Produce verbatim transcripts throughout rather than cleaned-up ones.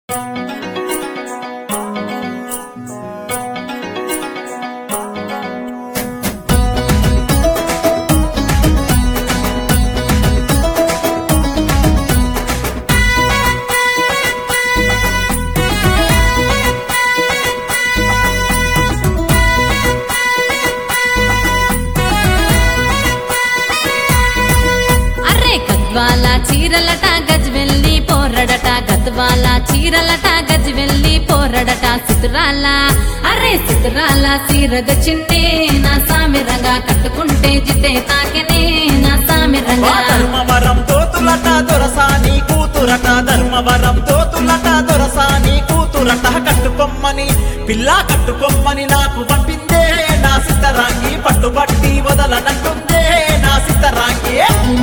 గద్వాల చీరలట గజ్వెల్లి పోరడట గద్వాల చీరలట గజ్వెల్లి పోరడట సితురాల అరే సితురాల సీరగ చింటే నా సామిరంగా కట్టుకుంటే జితే తాకెనే నా సామిరంగా ధర్మవరం తోతులట దొరసాని కూతురట ధర్మవరం తోతులట దొరసాని కూతురట కట్టుకొమ్మని పిల్ల కట్టుకొమ్మని నాకు పంపిందే నా సితరాంగి పట్టుబట్టి వదలనంటుందే నా సితరాంగి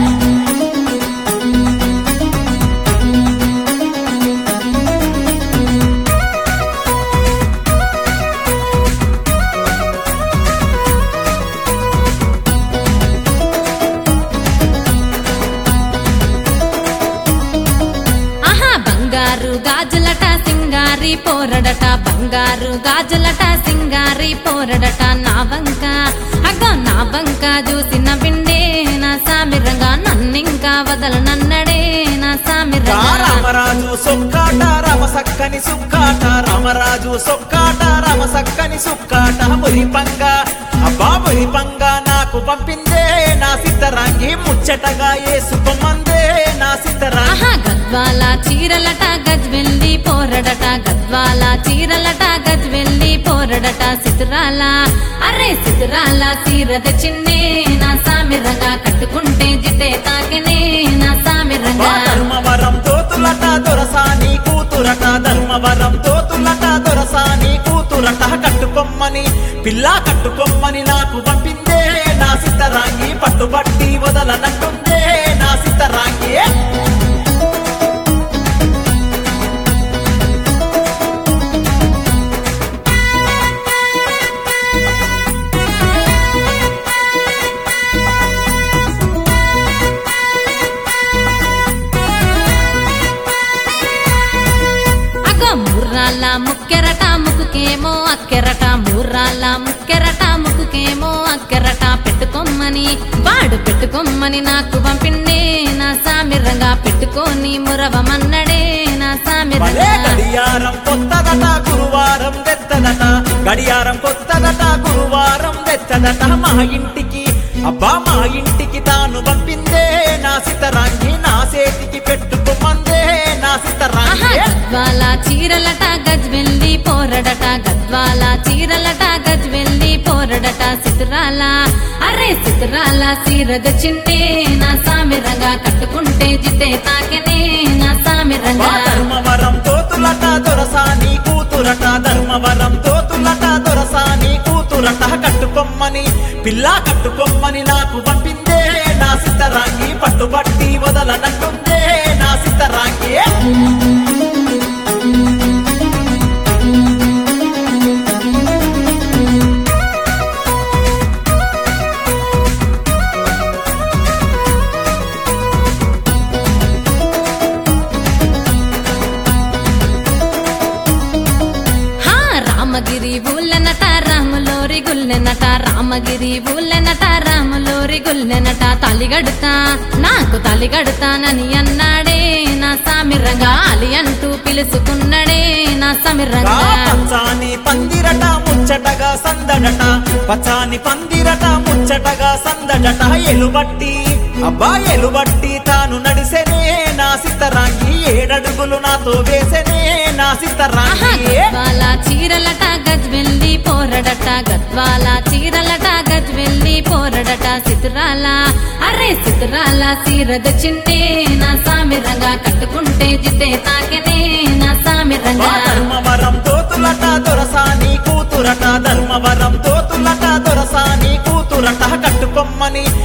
బంగారు గాజులట సింగారి పోరడట బంగారు గాజులట సింగారి పోరడట నా వంక అగ్గ నా వంక చూసిన బిండే నా సామిరంగా నన్నింకా వదలనన్నడే నా సామిరంగా రామరాజు సొక్కాట రామసక్కని సుక్కాట రామరాజు సొక్కాట రామసక్కని సుక్కాట మురిపంగ అబ్బా మురిపంగ నాకు పంపిందే నా సిద్ధరాంగి ముచ్చటగా ఏసుకోమందే నా సిద్ధరాంగి గద్వాల చీరలట గజ్వెల్లి పోరడట గద్వాల చీరలట గజ్వెల్లి పోరడట సితురాల అరే సితురాల సీరద చిన్నే నా సామిరంగా కట్టుకుంటే జితే తాకెనే నా సామిరంగా ధర్మవరం తోతులట దొరసాని కూతురట ధర్మవరం తోతులట దొరసాని కూతురట కట్టుకొమ్మని పిల్ల కట్టుకొమ్మని నాకు పంపిందే నా సిద్ధరాంగి పట్టుబట్టి వదలనంటుందే నా సిద్ధరాంగి మూర్రాల ముక్కెరట ముక్కుకేమో అక్కెరట మూర్రాల ముక్కెరట ముక్కుకేమో అక్కెరట పెట్టుకొమ్మని వాడు పెట్టుకొమ్మని నాకు పంపిండే నా సామిరంగా పెట్టుకొని మురవమన్నడే నా సామిరంగా గడియారం కొత్తదట గురువారం తెత్తదట గడియారం కొత్తదట గురువారం తెత్తదట మా ఇంటికి అబ్బా మా ఇంటికి తాను పంపిందే నా సితరాంగి నా చేతికి పెట్టుకోమందే నా సితరాంగి గద్వాల చీరలట గజ్వెల్లి పోరడట గద్వాల చీరలట గజ్వెల్లి పోరడట సితురాల అరే సితురాల సీరగ చింటే నా సామిరంగా కట్టుకుంటే జితే తాకెనే నా సామిరంగా ధర్మవరం తోతులట దొరసాని కూతురట ధర్మవరం తోతులట దొరసాని కూతురట కట్టుకొమ్మని పిల్ల కట్టుకొమ్మని నాకు పంపిందే నా సిద్ధరాంగి పట్టుబట్టి వదలనంటుందే నా సిద్ధరాంగి రామగిరి ఊళ్ళనట రాములోరి గుల్లెనట రామగిరి ఊళ్ళనట రాములోరి గుల్లెనట తలిగడుతా నాకు తలిగడుతానని అన్నాడే నా సామిరంగా అలి అంటూ పిలుచుకున్నాడే నా సామిరంగా పచ్చాని పందిరట ముచ్చటగా సందడట పచ్చాని పందిరట ముచ్చటగా సందడట ఎలుబట్టి అబ్బా ఎలుబట్టి తాను నడిసెనే నా సిద్ధరాంగి ఏడడుగులు నాతో వేసెనే నా సిద్ధరాంగి గద్వాల చీరలట గజ్వెల్లి పోరడట గద్వాల చీరలట గజ్వెల్లి పోరడట సితురాల అరే సితురాల సీరగ చింటే నా సామిరంగా కట్టుకుంటే జితే తాకెనే నా సామిరంగా ధర్మవరం తోతులట దొరసాని కూతురట ధర్మవరం తోతులట దొరసాని కూతురట కట్టుకొమ్మని